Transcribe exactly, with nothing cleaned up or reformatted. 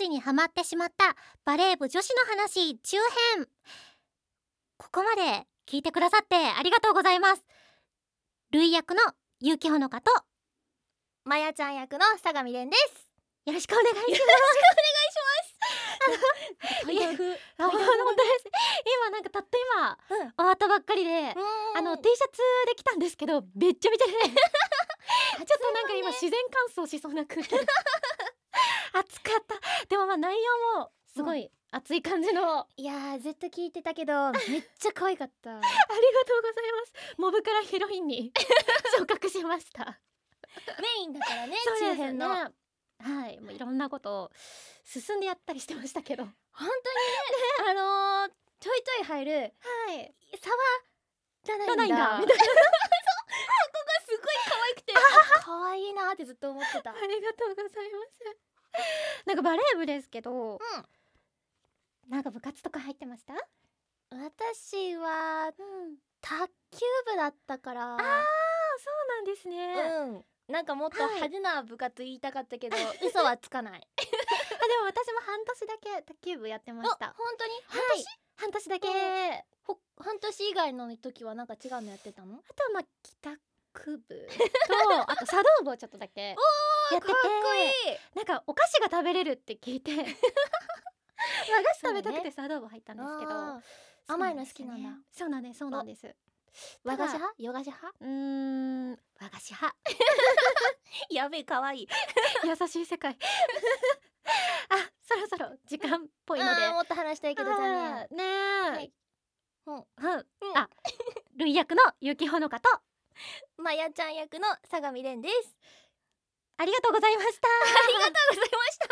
時にハマってしまったバレー部女子の話中編。ここまで聞いてくださってありがとうございます。ルイ役の結城ほのかとまやちゃん役の相模蓮です。 よろしくお願いします。 よろしくお願いします。 いや本当です。今なんかたった今、うん、終わったばっかりで、あの T シャツで来たんですけどべっちゃべちゃでちょっとなんか今自然乾燥しそうな空気で暑かった。でもまあ内容もすごい熱い感じの、 うん、いやーずっと聞いてたけどめっちゃ可愛かったありがとうございます。モブからヒロインに昇格しましたメインだからね、 中編の、はい、もういろんなことを進んでやったりしてましたけど、 本当にねあのー、ちょいちょい入る、はい、触らないんだみたいなそこがすごい可愛くて可愛いなってずっと思ってた。ありがとうございます。なんかバレー部ですけど、うん、なんか部活とか入ってました？ 私は、うん、卓球部だったから。あー、そうなんですね。 うんなんかもっと派手な部活言いたかったけど、はい、嘘はつかないあでも私も半年だけ卓球部やってました。 本当に半年、はい、半年だけ、 ほ半年以外の時はなんか違うのやってたの？ あとはまあ帰宅部とあと茶道部をちょっとだけやっててかっこいい。なんかお菓子が食べれるって聞いて和菓子食べたくて茶道部入ったんですけど、 甘いの好きなんだ。 そうなんですそうなんです。 和菓子派？洋菓子派？ うーん和菓子派やべえ可愛い優しい世界あそろそろ時間っぽいのでもっと話したいけど残念ねえ、はい、 うんうん、 あルイ役の結城ほのかとまやちゃん役の相模蓮です。 ありがとうございましたありがとうございました。